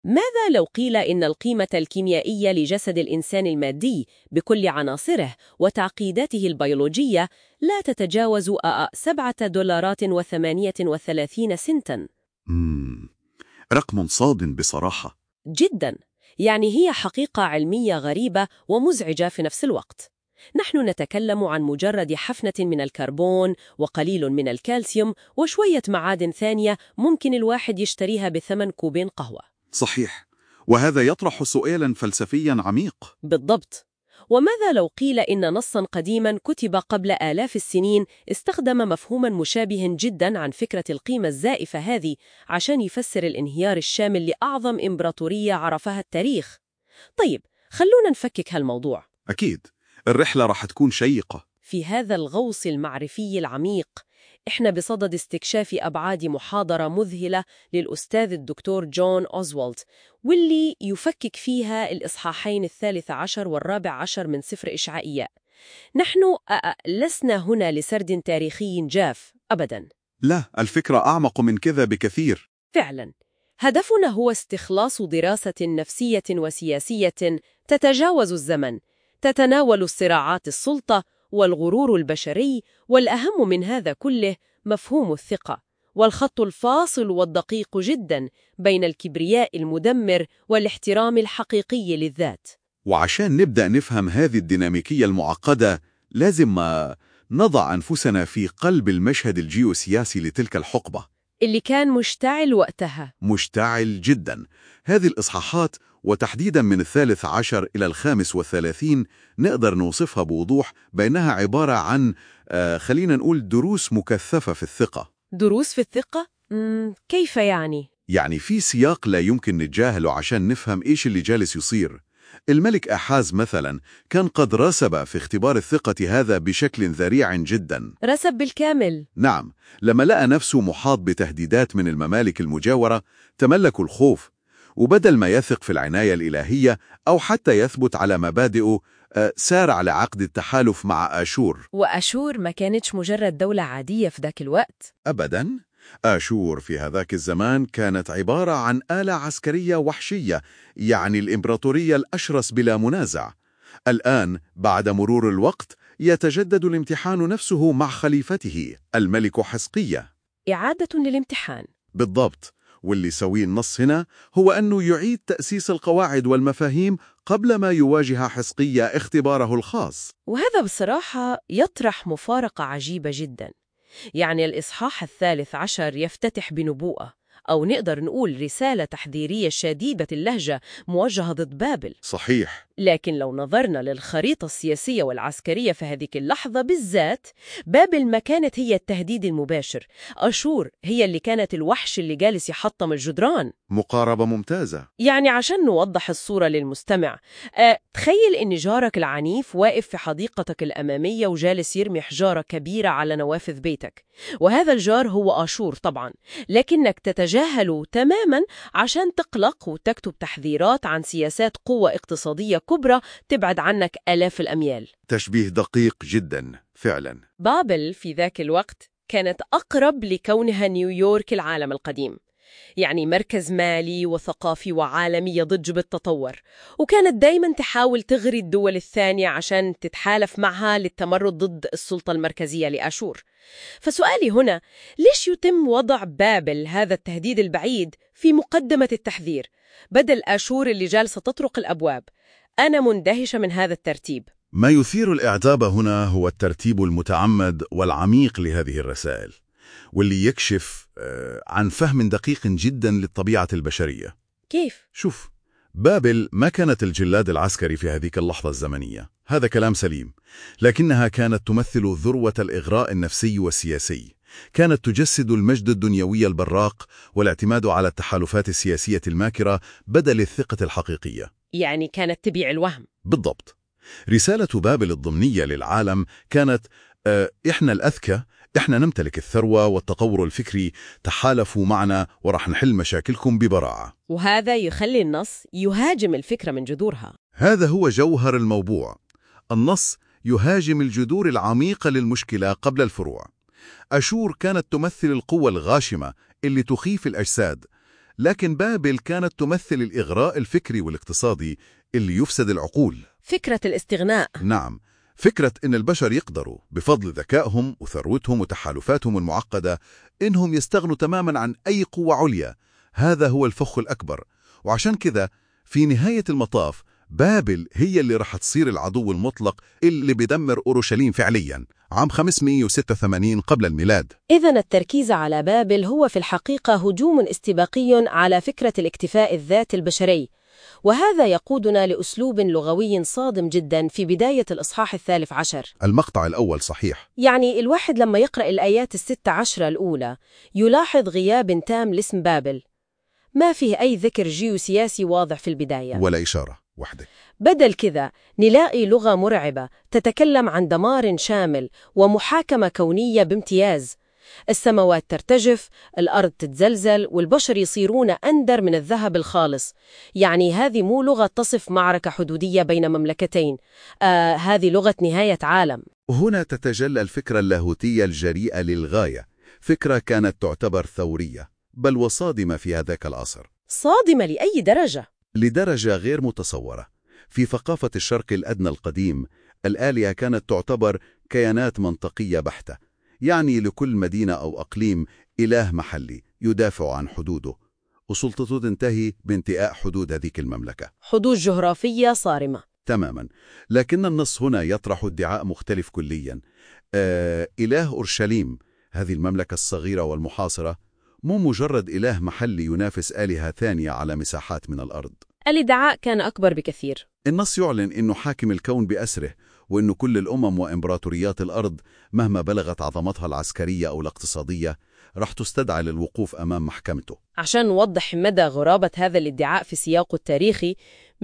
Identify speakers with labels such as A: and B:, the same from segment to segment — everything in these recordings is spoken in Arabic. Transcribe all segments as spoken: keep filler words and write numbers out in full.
A: ماذا لو قيل إن القيمة الكيميائية لجسد الإنسان المادي بكل عناصره وتعقيداته البيولوجية لا تتجاوز آآ سبعة دولارات وثمانية وثلاثين سنتاً؟
B: مم. رقم صاد بصراحة.
A: جداً، يعني هي حقيقة علمية غريبة ومزعجة في نفس الوقت. نحن نتكلم عن مجرد حفنة من الكربون وقليل من الكالسيوم وشوية معادن ثانية ممكن الواحد يشتريها بثمن كوبين قهوة.
B: صحيح، وهذا يطرح سؤالا فلسفيا عميق.
A: بالضبط. وماذا لو قيل إن نصاً قديماً كتب قبل آلاف السنين استخدم مفهوماً مشابه جداً عن فكرة القيمة الزائفة هذه عشان يفسر الانهيار الشامل لأعظم إمبراطورية عرفها التاريخ؟ طيب، خلونا نفكك هالموضوع.
B: أكيد، الرحلة راح تكون شيقة.
A: في هذا الغوص المعرفي العميق، إحنا بصدد استكشاف أبعاد محاضرة مذهلة للأستاذ الدكتور جون أوزوالد، واللي يفكك فيها الإصحاحين الثالث عشر والرابع عشر من سفر إشعائية. نحن لسنا هنا لسرد تاريخي جاف أبداً.
B: لا، الفكرة أعمق من كذا بكثير.
A: فعلاً، هدفنا هو استخلاص دراسة نفسية وسياسية تتجاوز الزمن، تتناول الصراعات السلطة والغرور البشري، والأهم من هذا كله مفهوم الثقة، والخط الفاصل والدقيق جداً بين الكبرياء المدمر والاحترام الحقيقي للذات.
B: وعشان نبدأ نفهم هذه الديناميكية المعقدة لازم ما نضع أنفسنا في قلب المشهد الجيوسياسي لتلك الحقبة
A: اللي كان مشتعل وقتها.
B: مشتعل جدا. هذه الإصحاحات وتحديدا من الثالث عشر إلى الخامس والثلاثين نقدر نوصفها بوضوح بأنها عبارة عن آه خلينا نقول دروس مكثفة في الثقة.
A: دروس في الثقة؟ مم، كيف يعني؟
B: يعني في سياق لا يمكن نتجاهله عشان نفهم إيش اللي جالس يصير. الملك أحاز مثلا كان قد رسب في اختبار الثقة هذا بشكل ذريع جدا.
A: رسب بالكامل.
B: نعم، لما لقى نفسه محاط بتهديدات من الممالك المجاورة تملك الخوف، وبدل ما يثق في العناية الإلهية أو حتى يثبت على مبادئه سارع لعقد التحالف مع آشور.
A: وآشور ما كانتش مجرد دولة عادية في ذاك الوقت.
B: أبداً. آشور في هذاك الزمان كانت عبارة عن آلة عسكرية وحشية، يعني الإمبراطورية الأشرس بلا منازع. الآن بعد مرور الوقت يتجدد الامتحان نفسه مع خليفته الملك حزقية.
A: إعادة للامتحان.
B: بالضبط. واللي يسويه النص هنا هو أنه يعيد تأسيس القواعد والمفاهيم قبل ما يواجه حزقية اختباره الخاص.
A: وهذا بصراحة يطرح مفارقة عجيبة جدا. يعني الإصحاح الثالث عشر يفتتح بنبوءة، أو نقدر نقول رسالة تحذيرية شديدة اللهجة موجهة ضد بابل.
B: صحيح.
A: لكن لو نظرنا للخريطة السياسية والعسكرية في هذه اللحظة بالذات، بابل ما كانت هي التهديد المباشر، أشور هي اللي كانت الوحش اللي جالس يحطم الجدران.
B: مقاربة ممتازة.
A: يعني عشان نوضح الصورة للمستمع، أه تخيل إن جارك العنيف واقف في حديقتك الأمامية وجالس يرمي حجارة كبيرة على نوافذ بيتك، وهذا الجار هو آشور طبعا، لكنك تتجاهله تماما عشان تقلق وتكتب تحذيرات عن سياسات قوة اقتصادية كبرى تبعد عنك آلاف الأميال.
B: تشبيه دقيق جدا فعلا.
A: بابل في ذاك الوقت كانت أقرب لكونها نيويورك العالم القديم، يعني مركز مالي وثقافي وعالمي يضج بالتطور، وكانت دايما تحاول تغري الدول الثانية عشان تتحالف معها للتمرد ضد السلطة المركزية لآشور. فسؤالي هنا، ليش يتم وضع بابل هذا التهديد البعيد في مقدمة التحذير بدل آشور اللي جالسة تطرق الأبواب؟ أنا مندهشة من هذا الترتيب.
B: ما يثير الإعجاب هنا هو الترتيب المتعمد والعميق لهذه الرسائل، واللي يكشف عن فهم دقيق جدا للطبيعة البشرية.
A: كيف؟
B: شوف، بابل ما كانت الجلاد العسكري في هذه اللحظة الزمنية، هذا كلام سليم، لكنها كانت تمثل ذروة الإغراء النفسي والسياسي. كانت تجسد المجد الدنيوي البراق والاعتماد على التحالفات السياسية الماكرة بدل الثقة الحقيقية.
A: يعني كانت تبيع الوهم.
B: بالضبط. رسالة بابل الضمنية للعالم كانت اه إحنا الأذكى، إحنا نمتلك الثروة والتطور الفكري، تحالفوا معنا ورح نحل مشاكلكم ببراعة.
A: وهذا يخلي النص يهاجم الفكرة من جذورها.
B: هذا هو جوهر الموضوع. النص يهاجم الجذور العميقة للمشكلة قبل الفروع. أشور كانت تمثل القوة الغاشمة اللي تخيف الأجساد، لكن بابل كانت تمثل الإغراء الفكري والاقتصادي اللي يفسد العقول.
A: فكرة الاستغناء.
B: نعم، فكرة إن البشر يقدروا بفضل ذكائهم وثروتهم وتحالفاتهم المعقدة إنهم يستغنوا تماما عن أي قوة عليا. هذا هو الفخ الأكبر. وعشان كذا في نهاية المطاف بابل هي اللي رح تصير العدو المطلق اللي بيدمر أورشليم فعليا عام خمسمئة وستة وثمانين قبل الميلاد.
A: إذن التركيز على بابل هو في الحقيقة هجوم استباقي على فكرة الاكتفاء الذاتي البشري، وهذا يقودنا لأسلوب لغوي صادم جدا في بداية الإصحاح الثالث عشر.
B: المقطع الأول صحيح.
A: يعني الواحد لما يقرأ الآيات الست عشرة الأولى يلاحظ غياب تام لاسم بابل، ما فيه أي ذكر جيوسياسي واضح في البداية
B: ولا إشارة واحدة.
A: بدل كذا نلاقي لغة مرعبة تتكلم عن دمار شامل ومحاكمة كونية بامتياز. السماوات ترتجف، الأرض تتزلزل، والبشر يصيرون أندر من الذهب الخالص. يعني هذه مو لغة تصف معركة حدودية بين مملكتين، آه هذه لغة نهاية عالم.
B: هنا تتجلى الفكرة اللاهوتية الجريئة للغاية، فكرة كانت تعتبر ثورية بل وصادمة في هذاك العصر.
A: صادمة لأي درجة؟
B: لدرجة غير متصورة. في ثقافة الشرق الأدنى القديم الآلهة كانت تعتبر كيانات منطقية بحتة، يعني لكل مدينة أو أقليم إله محلي يدافع عن حدوده، وسلطته تنتهي بانتهاء حدود هذيك المملكة.
A: حدود جغرافية صارمة
B: تماما. لكن النص هنا يطرح ادعاء مختلف كليا. آه إله أورشليم، هذه المملكة الصغيرة والمحاصرة، مو مجرد إله محلي ينافس آلهة ثانية على مساحات من الأرض.
A: الادعاء كان أكبر بكثير.
B: النص يعلن أنه حاكم الكون بأسره، وأنه كل الأمم وإمبراطوريات الأرض مهما بلغت عظمتها العسكرية أو الاقتصادية رح تستدعى للوقوف أمام محكمته.
A: عشان نوضح مدى غرابة هذا الادعاء في سياقه التاريخي،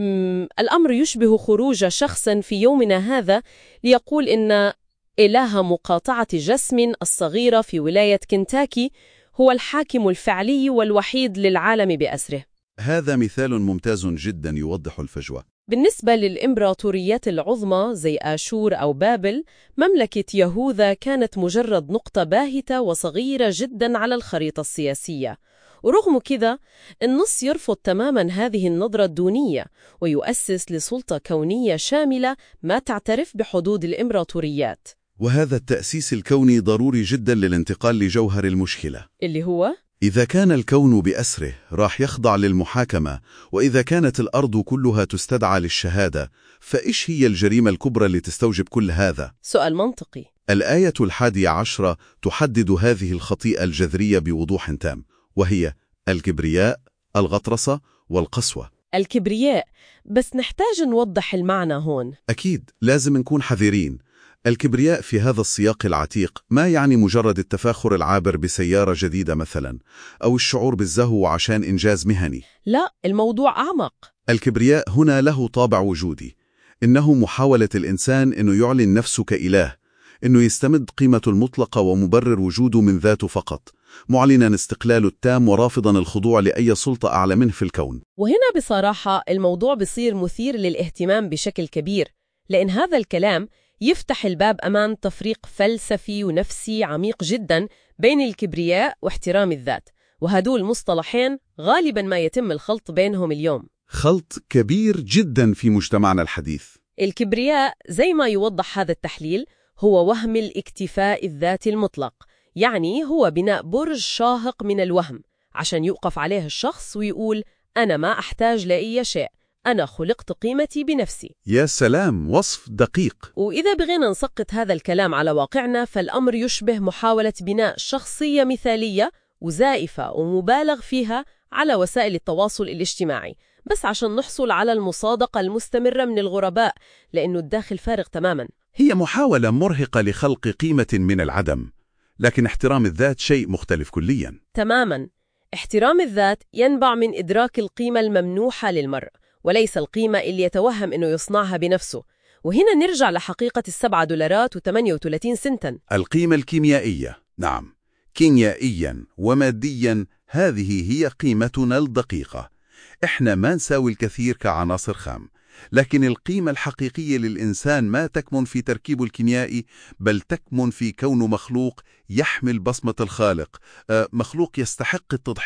A: الأمر يشبه خروج شخص في يومنا هذا ليقول إن إله مقاطعة جسم الصغيرة في ولاية كنتاكي هو الحاكم الفعلي والوحيد للعالم بأسره.
B: هذا مثال ممتاز جدا يوضح الفجوة.
A: بالنسبة للإمبراطوريات العظمى زي آشور أو بابل، مملكة يهوذا كانت مجرد نقطة باهتة وصغيرة جدا على الخريطة السياسية. ورغم كذا النص يرفض تماما هذه النظرة الدونية ويؤسس لسلطة كونية شاملة ما تعترف بحدود الإمبراطوريات.
B: وهذا التأسيس الكوني ضروري جدا للانتقال لجوهر المشكلة،
A: اللي هو
B: إذا كان الكون بأسره راح يخضع للمحاكمة، وإذا كانت الأرض كلها تستدعى للشهادة، فإيش هي الجريمة الكبرى اللي تستوجب كل هذا؟
A: سؤال منطقي.
B: الآية الحادية عشرة تحدد هذه الخطيئة الجذرية بوضوح تام، وهي الكبرياء، الغطرسة والقسوة.
A: الكبرياء، بس نحتاج نوضح المعنى هون.
B: أكيد لازم نكون حذرين. الكبرياء في هذا السياق العتيق ما يعني مجرد التفاخر العابر بسيارة جديدة مثلا، أو الشعور بالزهو عشان إنجاز مهني.
A: لا، الموضوع أعمق.
B: الكبرياء هنا له طابع وجودي، إنه محاولة الإنسان إنه يعلن نفسه كإله، إنه يستمد قيمته المطلقة ومبرر وجوده من ذاته فقط، معلنا استقلاله التام ورافضا الخضوع لأي سلطة أعلى منه في الكون.
A: وهنا بصراحة الموضوع بيصير مثير للاهتمام بشكل كبير، لأن هذا الكلام يفتح الباب أمام تفريق فلسفي ونفسي عميق جدا بين الكبرياء واحترام الذات، وهدول مصطلحين غالبا ما يتم الخلط بينهم اليوم.
B: خلط كبير جدا في مجتمعنا الحديث.
A: الكبرياء زي ما يوضح هذا التحليل هو وهم الاكتفاء الذاتي المطلق، يعني هو بناء برج شاهق من الوهم عشان يوقف عليه الشخص ويقول أنا ما أحتاج لأي شيء، أنا خلقت قيمتي بنفسي.
B: يا سلام، وصف دقيق.
A: وإذا بغينا نسقط هذا الكلام على واقعنا فالأمر يشبه محاولة بناء شخصية مثالية وزائفة ومبالغ فيها على وسائل التواصل الاجتماعي، بس عشان نحصل على المصادقة المستمرة من الغرباء، لأنه الداخل فارغ تماما.
B: هي محاولة مرهقة لخلق قيمة من العدم، لكن احترام الذات شيء مختلف كليا.
A: تماما. احترام الذات ينبع من إدراك القيمة الممنوحة للمرء، وليس القيمة اللي يتوهم أنه يصنعها بنفسه. وهنا نرجع لحقيقة السبعة دولارات وثمانية وثلاثين سنتا.
B: القيمة الكيميائية. نعم، كيميائيا وماديا هذه هي قيمتنا الدقيقة. إحنا ما نساوي الكثير كعناصر خام، لكن القيمة الحقيقية للإنسان ما تكمن في تركيبه الكيميائي، بل تكمن في كونه مخلوق يحمل بصمة الخالق، مخلوق يستحق التضحية.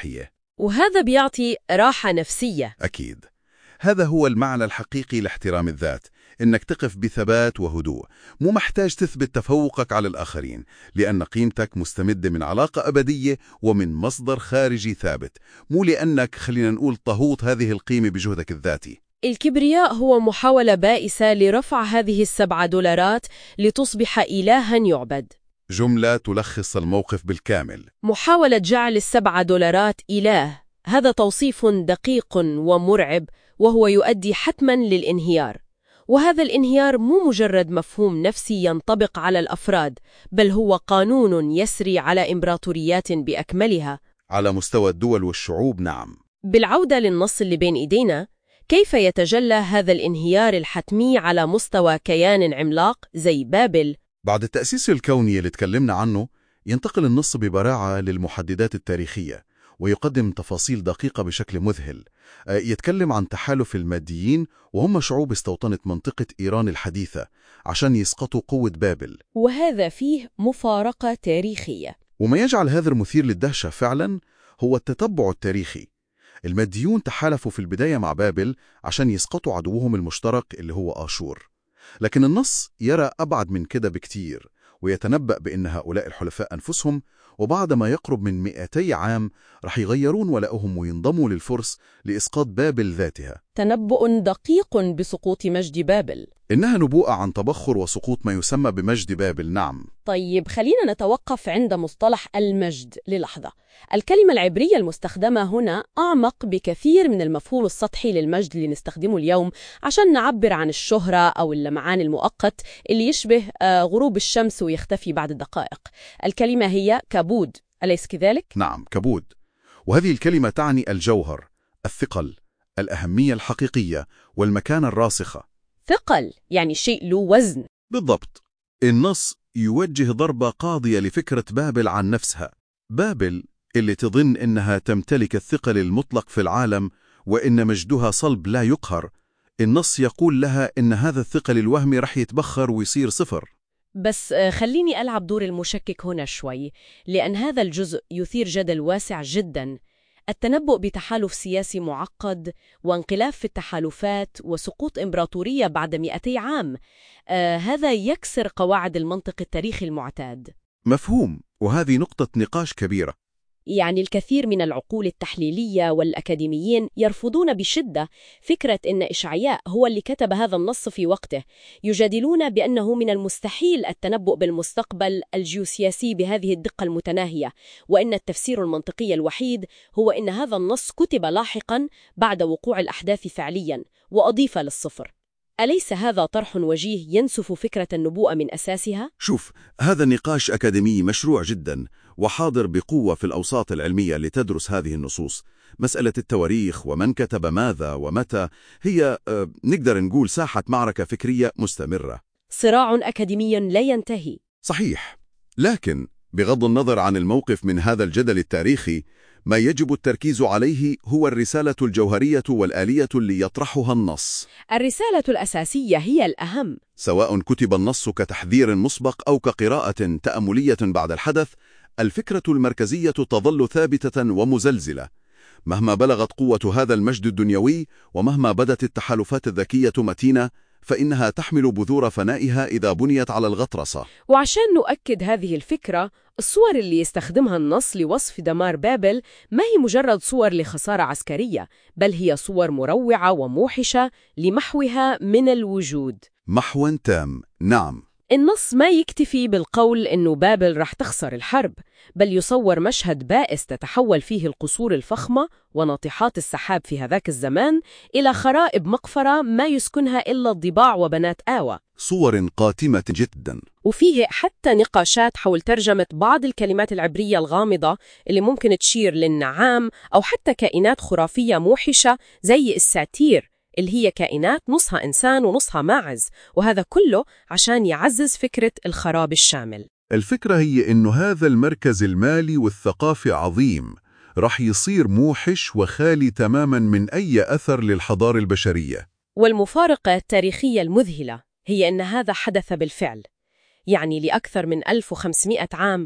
A: وهذا بيعطي راحة نفسية.
B: أكيد. هذا هو المعنى الحقيقي لاحترام الذات، إنك تقف بثبات وهدوء، مو محتاج تثبت تفوقك على الآخرين، لأن قيمتك مستمدة من علاقة أبدية ومن مصدر خارجي ثابت، مو لأنك خلينا نقول طهوت هذه القيمة بجهدك الذاتي.
A: الكبرياء هو محاولة بائسة لرفع هذه السبعة دولارات لتصبح إلها يعبد.
B: جملة تلخص الموقف بالكامل.
A: محاولة جعل السبعة دولارات إله، هذا توصيف دقيق ومرعب، وهو يؤدي حتما للانهيار. وهذا الانهيار مو مجرد مفهوم نفسي ينطبق على الأفراد، بل هو قانون يسري على إمبراطوريات بأكملها.
B: على مستوى الدول والشعوب، نعم.
A: بالعودة للنص اللي بين إيدينا، كيف يتجلى هذا الانهيار الحتمي على مستوى كيان عملاق زي بابل؟
B: بعد التأسيس الكوني اللي تكلمنا عنه، ينتقل النص ببراعة للمحددات التاريخية ويقدم تفاصيل دقيقة بشكل مذهل. يتكلم عن تحالف الماديين، وهم شعوب استوطنت منطقة إيران الحديثة عشان يسقطوا قوة بابل،
A: وهذا فيه مفارقة تاريخية.
B: وما يجعل هذا المثير للدهشة فعلا هو التتبع التاريخي. الماديون تحالفوا في البداية مع بابل عشان يسقطوا عدوهم المشترك اللي هو آشور، لكن النص يرى أبعد من كده بكتير، ويتنبأ بأن هؤلاء الحلفاء أنفسهم وبعد ما يقرب من مئتي عام رح يغيرون ولائهم وينضموا للفرس لإسقاط بابل ذاتها.
A: تنبؤ دقيق بسقوط مجد بابل.
B: إنها نبوءة عن تبخر وسقوط ما يسمى بمجد بابل، نعم.
A: طيب خلينا نتوقف عند مصطلح المجد للحظة. الكلمة العبرية المستخدمة هنا أعمق بكثير من المفهوم السطحي للمجد اللي نستخدمه اليوم عشان نعبر عن الشهرة أو اللمعان المؤقت اللي يشبه غروب الشمس ويختفي بعد دقائق. الكلمة هي كبود، أليس كذلك؟
B: نعم، كبود. وهذه الكلمة تعني الجوهر، الثقل، الأهمية الحقيقية والمكانة الراسخة.
A: ثقل يعني شيء له وزن.
B: بالضبط. النص يوجه ضربة قاضية لفكرة بابل عن نفسها. بابل اللي تظن إنها تمتلك الثقل المطلق في العالم وإن مجدها صلب لا يقهر، النص يقول لها إن هذا الثقل الوهمي رح يتبخر ويصير صفر.
A: بس خليني ألعب دور المشكك هنا شوي، لأن هذا الجزء يثير جدل واسع جدا. التنبؤ بتحالف سياسي معقد وانقلاب في التحالفات وسقوط إمبراطورية بعد مئتي عام، آه هذا يكسر قواعد المنطق التاريخي المعتاد.
B: مفهوم، وهذه نقطة نقاش كبيرة.
A: يعني الكثير من العقول التحليلية والأكاديميين يرفضون بشدة فكرة أن إشعياء هو اللي كتب هذا النص في وقته. يجادلون بأنه من المستحيل التنبؤ بالمستقبل الجيوسياسي بهذه الدقة المتناهية، وأن التفسير المنطقي الوحيد هو أن هذا النص كتب لاحقاً بعد وقوع الأحداث فعلياً وأضيف للصفر. أليس هذا طرح وجيه ينسف فكرة النبوءة من أساسها؟
B: شوف، هذا النقاش أكاديمي مشروع جدا وحاضر بقوة في الأوساط العلمية لتدرس هذه النصوص. مسألة التواريخ ومن كتب ماذا ومتى هي آه نقدر نقول ساحة معركة فكرية مستمرة،
A: صراع أكاديمي لا ينتهي.
B: صحيح، لكن بغض النظر عن الموقف من هذا الجدل التاريخي، ما يجب التركيز عليه هو الرسالة الجوهرية والآلية اللي يطرحها النص.
A: الرسالة الأساسية هي الأهم.
B: سواء كتب النص كتحذير مسبق أو كقراءة تأملية بعد الحدث، الفكرة المركزية تظل ثابتة ومزلزلة. مهما بلغت قوة هذا المجد الدنيوي ومهما بدت التحالفات الذكية متينة، فإنها تحمل بذور فنائها إذا بنيت على الغطرسة.
A: وعشان نؤكد هذه الفكرة، الصور اللي يستخدمها النص لوصف دمار بابل ما هي مجرد صور لخسارة عسكرية، بل هي صور مروعة وموحشة لمحوها من الوجود.
B: محو تام، نعم.
A: النص ما يكتفي بالقول إنه بابل رح تخسر الحرب، بل يصور مشهد بائس تتحول فيه القصور الفخمة وناطحات السحاب في هذاك الزمان إلى خرائب مقفرة ما يسكنها إلا الضباع وبنات آوى.
B: صور قاتمة جدا.
A: وفيه حتى نقاشات حول ترجمة بعض الكلمات العبرية الغامضة اللي ممكن تشير للنعام أو حتى كائنات خرافية موحشة زي الساتير، اللي هي كائنات نصها إنسان ونصها ماعز، وهذا كله عشان يعزز فكرة الخراب الشامل.
B: الفكرة هي إنه هذا المركز المالي والثقافي عظيم رح يصير موحش وخالي تماما من أي أثر للحضارة البشرية.
A: والمفارقة التاريخية المذهلة هي أن هذا حدث بالفعل. يعني لأكثر من ألف وخمسمائة عام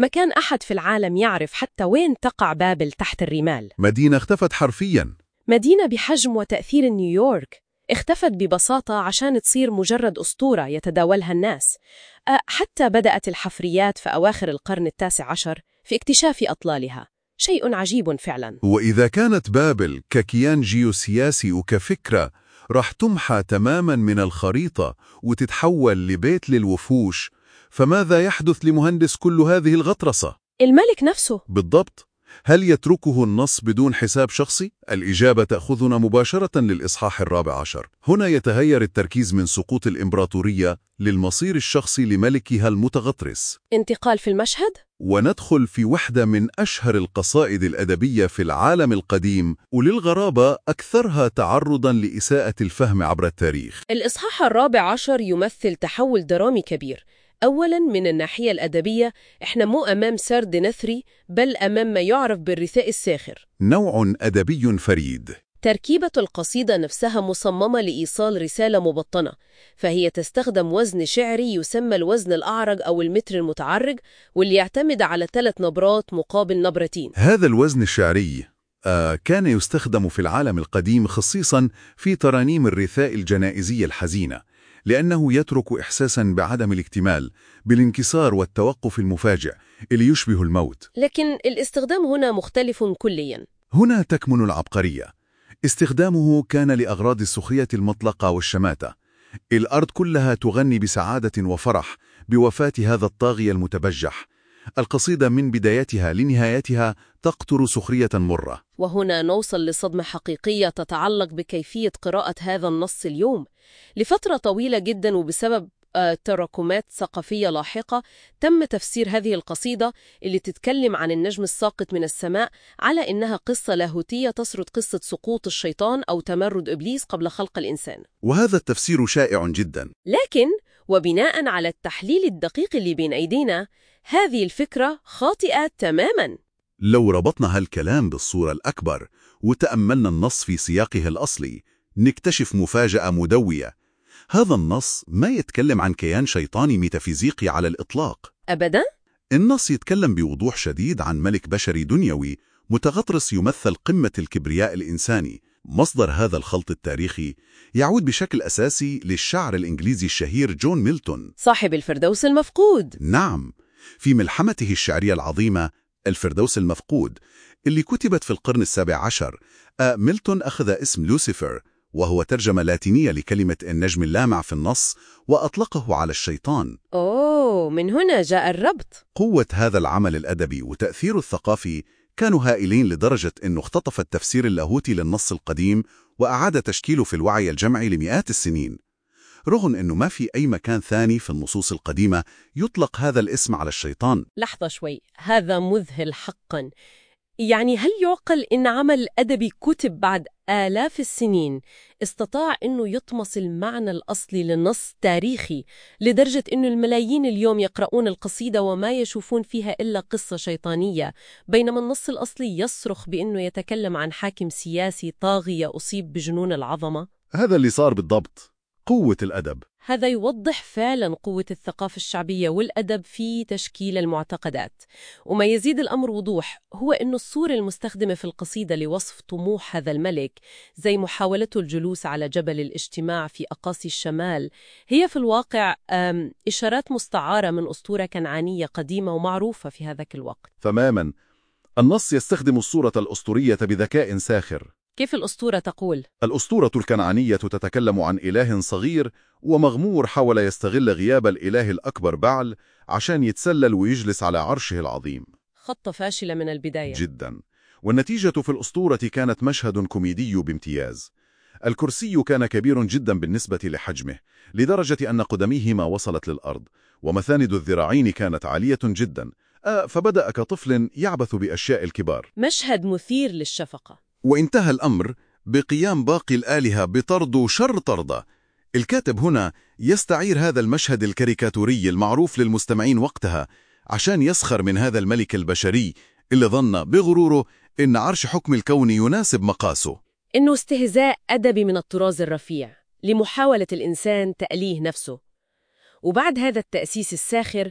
A: ما كان أحد في العالم يعرف حتى وين تقع بابل تحت الرمال.
B: مدينة اختفت حرفياً.
A: مدينة بحجم وتأثير نيويورك اختفت ببساطة عشان تصير مجرد أسطورة يتداولها الناس. أه، حتى بدأت الحفريات في أواخر القرن التاسع عشر في اكتشاف أطلالها. شيء عجيب فعلا.
B: وإذا كانت بابل ككيان جيوسياسي وكفكرة راح تمحى تماماً من الخريطة وتتحول لبيت للوفوش، فماذا يحدث لمهندس كل هذه الغطرسة؟
A: الملك نفسه.
B: بالضبط. هل يتركه النص بدون حساب شخصي؟ الإجابة تأخذنا مباشرة للإصحاح الرابع عشر. هنا يتغير التركيز من سقوط الإمبراطورية للمصير الشخصي لملكها المتغطرس.
A: انتقال في المشهد؟
B: وندخل في واحدة من أشهر القصائد الأدبية في العالم القديم، وللغرابة أكثرها تعرضاً لإساءة الفهم عبر التاريخ.
A: الإصحاح الرابع عشر يمثل تحول درامي كبير. أولاً من الناحية الأدبية، إحنا مو أمام سرد نثري، بل أمام ما يعرف بالرثاء الساخر،
B: نوع أدبي فريد.
A: تركيبة القصيدة نفسها مصممة لإيصال رسالة مبطنة، فهي تستخدم وزن شعري يسمى الوزن الأعرج أو المتر المتعرج، واللي يعتمد على ثلاث نبرات مقابل نبرتين.
B: هذا الوزن الشعري آه كان يستخدم في العالم القديم خصيصاً في ترانيم الرثاء الجنائزية الحزينة، لأنه يترك إحساساً بعدم الاكتمال، بالانكسار والتوقف المفاجئ اللي يشبه الموت.
A: لكن الاستخدام هنا مختلف كلياً.
B: هنا تكمن العبقرية. استخدامه كان لأغراض السخرية المطلقة والشماتة. الأرض كلها تغني بسعادة وفرح بوفاة هذا الطاغية المتبجح. القصيدة من بدايتها لنهايتها تقطر سخرية مرة.
A: وهنا نوصل لصدمة حقيقية تتعلق بكيفية قراءة هذا النص اليوم. لفترة طويلة جدا وبسبب آه، تراكمات ثقافية لاحقة تم تفسير هذه القصيدة اللي تتكلم عن النجم الساقط من السماء على إنها قصة لاهوتية تسرد قصة سقوط الشيطان أو تمرد إبليس قبل خلق الإنسان.
B: وهذا التفسير شائع جدا.
A: لكن وبناء على التحليل الدقيق اللي بين أيدينا، هذه الفكرة خاطئة تماما.
B: لو ربطنا هالكلام بالصورة الأكبر وتأملنا النص في سياقه الأصلي، نكتشف مفاجأة مدوية. هذا النص ما يتكلم عن كيان شيطاني ميتافيزيقي على الإطلاق.
A: أبدا؟
B: النص يتكلم بوضوح شديد عن ملك بشري دنيوي متغطرس يمثل قمة الكبرياء الإنساني. مصدر هذا الخلط التاريخي يعود بشكل أساسي للشاعر الإنجليزي الشهير جون ميلتون،
A: صاحب الفردوس المفقود.
B: نعم، في ملحمته الشعرية العظيمة الفردوس المفقود اللي كتبت في القرن السابع عشر. آه ميلتون أخذ اسم لوسيفر، وهو ترجمة لاتينية لكلمة النجم اللامع في النص، وأطلقه على الشيطان.
A: أوه، من هنا جاء الربط.
B: قوة هذا العمل الأدبي وتأثيره الثقافي كانوا هائلين لدرجة أنه اختطف التفسير اللاهوتي للنص القديم وأعاد تشكيله في الوعي الجمعي لمئات السنين، رغم أنه ما في أي مكان ثاني في النصوص القديمة يطلق هذا الاسم على الشيطان.
A: لحظة شوي، هذا مذهل حقا. يعني هل يعقل إن عمل أدبي كتب بعد آلاف السنين استطاع إنه يطمس المعنى الأصلي للنص تاريخي لدرجة إنه الملايين اليوم يقرؤون القصيدة وما يشوفون فيها إلا قصة شيطانية، بينما النص الأصلي يصرخ بإنه يتكلم عن حاكم سياسي طاغية أصيب بجنون العظمة؟
B: هذا اللي صار بالضبط، قوة الأدب.
A: هذا يوضح فعلا قوة الثقافة الشعبية والأدب في تشكيل المعتقدات. وما يزيد الأمر وضوح هو أن الصورة المستخدمة في القصيدة لوصف طموح هذا الملك، زي محاولته الجلوس على جبل الاجتماع في أقاصي الشمال، هي في الواقع إشارات مستعارة من أسطورة كنعانية قديمة ومعروفة في هذاك الوقت.
B: تماما. النص يستخدم الصورة الأسطورية بذكاء ساخر.
A: كيف الأسطورة تقول؟
B: الأسطورة الكنعانية تتكلم عن إله صغير ومغمور حاول يستغل غياب الإله الأكبر بعل عشان يتسلل ويجلس على عرشه العظيم.
A: خطة فاشلة من البداية
B: جدا. والنتيجة في الأسطورة كانت مشهد كوميدي بامتياز. الكرسي كان كبير جدا بالنسبة لحجمه، لدرجة أن قدميه ما وصلت للأرض، ومثاند الذراعين كانت عالية جدا. آه فبدأ كطفل يعبث بأشياء الكبار.
A: مشهد مثير للشفقة.
B: وانتهى الأمر بقيام باقي الآلهة بطرد شر طردة. الكاتب هنا يستعير هذا المشهد الكاريكاتوري المعروف للمستمعين وقتها عشان يسخر من هذا الملك البشري اللي ظن بغروره إن عرش حكم الكون يناسب مقاسه.
A: إنه استهزاء أدبي من الطراز الرفيع لمحاولة الإنسان تأليه نفسه. وبعد هذا التأسيس الساخر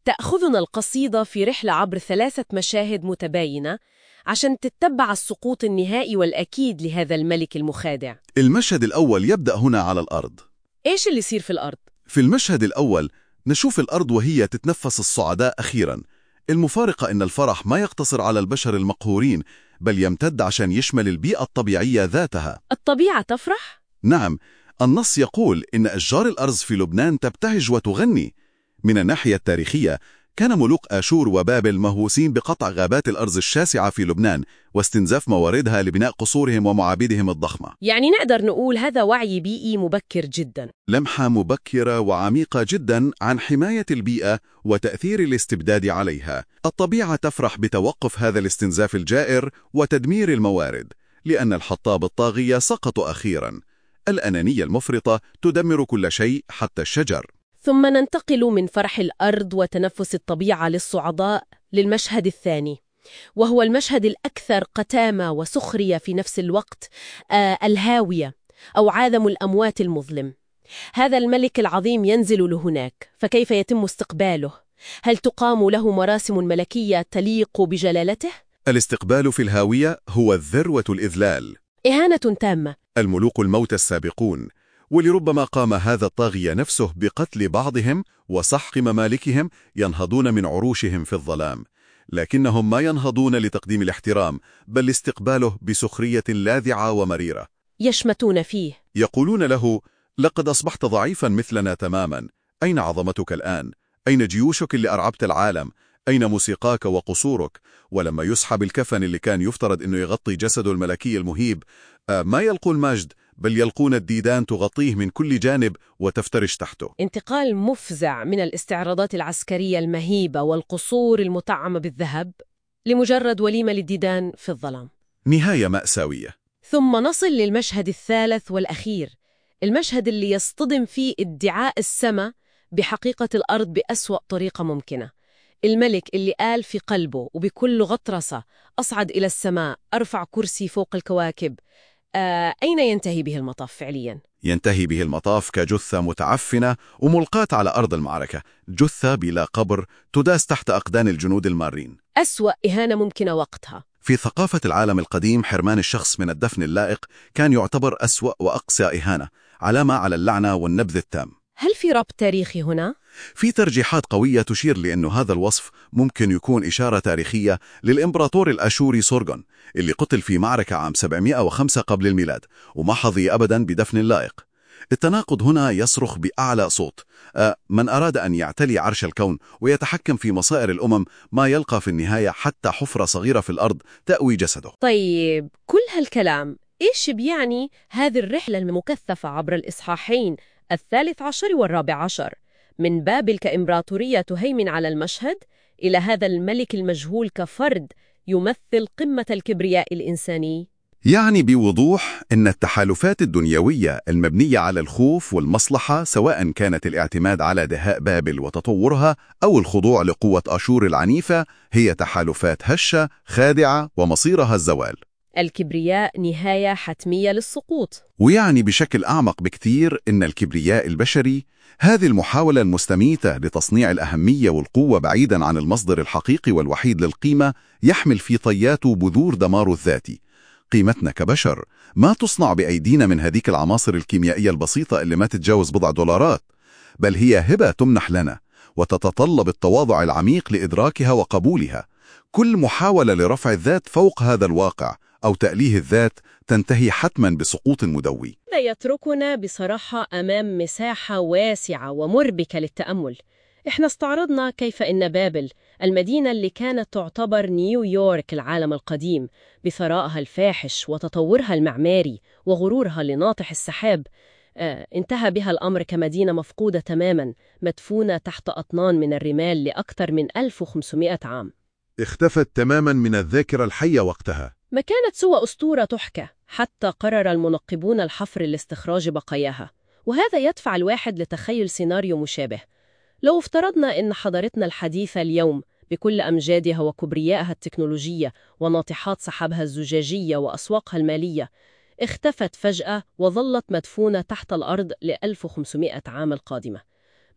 A: تأخذنا القصيدة في رحلة عبر ثلاثة مشاهد متباينة عشان تتبع السقوط النهائي والأكيد لهذا الملك المخادع.
B: المشهد الأول يبدأ هنا على الأرض.
A: إيش اللي يصير في الأرض؟
B: في المشهد الأول نشوف الأرض وهي تتنفس الصعداء أخيراً. المفارقة إن الفرح ما يقتصر على البشر المقهورين، بل يمتد عشان يشمل البيئة الطبيعية ذاتها.
A: الطبيعة تفرح؟
B: نعم، النص يقول إن أشجار الأرز في لبنان تبتهج وتغني. من الناحية التاريخية كان ملوك آشور وبابل مهووسين بقطع غابات الأرز الشاسعة في لبنان واستنزاف مواردها لبناء قصورهم ومعابدهم الضخمة.
A: يعني نقدر نقول هذا وعي بيئي مبكر جدا.
B: لمحة مبكرة وعميقة جدا عن حماية البيئة وتأثير الاستبداد عليها. الطبيعة تفرح بتوقف هذا الاستنزاف الجائر وتدمير الموارد، لأن الحطاب الطاغية سقطوا أخيرا. الأنانية المفرطة تدمر كل شيء حتى الشجر.
A: ثم ننتقل من فرح الأرض وتنفس الطبيعة للصعداء للمشهد الثاني، وهو المشهد الأكثر قتامة وسخرية في نفس الوقت، آه الهاوية أو عالم الأموات المظلم. هذا الملك العظيم ينزل لهناك، فكيف يتم استقباله؟ هل تقام له مراسم ملكية تليق بجلالته؟
B: الاستقبال في الهاوية هو الذروة الإذلال،
A: إهانة تامة.
B: الملوك الموت السابقون، ولربما قام هذا الطاغية نفسه بقتل بعضهم وسحق ممالكهم، ينهضون من عروشهم في الظلام، لكنهم ما ينهضون لتقديم الاحترام، بل لاستقباله بسخرية لاذعة ومريرة.
A: يشمتون فيه،
B: يقولون له: لقد أصبحت ضعيفا مثلنا تماما، أين عظمتك الآن؟ أين جيوشك اللي أرعبت العالم؟ أين موسيقاك وقصورك؟ ولما يسحب الكفن اللي كان يفترض أنه يغطي جسده الملكي المهيب، آه ما يلقوا المجد، بل يلقون الديدان تغطيه من كل جانب وتفترش تحته.
A: انتقال مفزع من الاستعراضات العسكرية المهيبة والقصور المطعمة بالذهب لمجرد وليمة للديدان في الظلام.
B: نهاية مأساوية.
A: ثم نصل للمشهد الثالث والأخير، المشهد اللي يصطدم فيه ادعاء السماء بحقيقة الأرض بأسوأ طريقة ممكنة. الملك اللي قال في قلبه وبكل غطرسة: أصعد إلى السماء، أرفع كرسي فوق الكواكب. آه، أين ينتهي به المطاف فعلياً؟
B: ينتهي به المطاف كجثة متعفنة وملقاة على أرض المعركة، جثة بلا قبر تداس تحت أقدام الجنود المارين.
A: أسوأ إهانة ممكنة وقتها.
B: في ثقافة العالم القديم حرمان الشخص من الدفن اللائق كان يعتبر أسوأ وأقصى إهانة، علامة على اللعنة والنبذ التام.
A: هل في ربط تاريخي هنا؟
B: في ترجيحات قوية تشير لأن هذا الوصف ممكن يكون إشارة تاريخية للإمبراطور الأشوري سورغون، اللي قتل في معركة عام سبعمائة وخمسة قبل الميلاد وما حظي أبدا بدفن لائق. التناقض هنا يصرخ بأعلى صوت: أه من أراد أن يعتلي عرش الكون ويتحكم في مصائر الأمم، ما يلقى في النهاية حتى حفرة صغيرة في الأرض تأوي جسده.
A: طيب، كل هالكلام إيش بيعني هذه الرحلة المكثفة عبر الإصحاحين الثالث عشر والرابع عشر، من بابل كإمبراطورية تهيمن على المشهد إلى هذا الملك المجهول كفرد يمثل قمة الكبرياء الإنساني؟
B: يعني بوضوح أن التحالفات الدنيوية المبنية على الخوف والمصلحة، سواء كانت الاعتماد على دهاء بابل وتطورها أو الخضوع لقوة أشور العنيفة، هي تحالفات هشة خادعة ومصيرها الزوال.
A: الكبرياء نهاية حتمية للسقوط.
B: ويعني بشكل أعمق بكثير أن الكبرياء البشري، هذه المحاولة المستميتة لتصنيع الأهمية والقوة بعيداً عن المصدر الحقيقي والوحيد للقيمة، يحمل في طياته بذور دماره الذاتي. قيمتنا كبشر ما تصنع بأيدينا من هذيك العناصر الكيميائية البسيطة اللي ما تتجاوز بضع دولارات، بل هي هبة تمنح لنا وتتطلب التواضع العميق لإدراكها وقبولها. كل محاولة لرفع الذات فوق هذا الواقع أو تأليه الذات تنتهي حتماً بسقوط مدوي.
A: لا يتركنا بصراحة أمام مساحة واسعة ومربكة للتأمل. إحنا استعرضنا كيف إن بابل، المدينة اللي كانت تعتبر نيويورك العالم القديم بثرائها الفاحش وتطورها المعماري وغرورها لناطح السحاب، آه، انتهى بها الأمر كمدينة مفقودة تماماً، مدفونة تحت أطنان من الرمال لأكثر من ألف وخمسمائة عام.
B: اختفت تماماً من الذاكرة الحية وقتها.
A: ما كانت سوى أسطورة تحكى، حتى قرر المنقبون الحفر لاستخراج بقاياها. وهذا يدفع الواحد لتخيل سيناريو مشابه. لو افترضنا إن حضارتنا الحديثة اليوم بكل أمجادها وكبريائها التكنولوجية وناطحات سحابها الزجاجية وأسواقها المالية اختفت فجأة وظلت مدفونة تحت الأرض ل ألف وخمسمائة عام القادمة،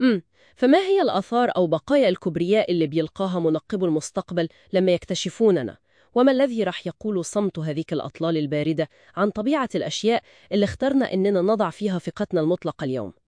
A: امم فما هي الآثار أو بقايا الكبرياء اللي بيلقاها منقبو المستقبل لما يكتشفوننا؟ وما الذي راح يقول صمت هذيك الأطلال الباردة عن طبيعة الأشياء اللي اخترنا إننا نضع فيها ثقتنا المطلقة اليوم؟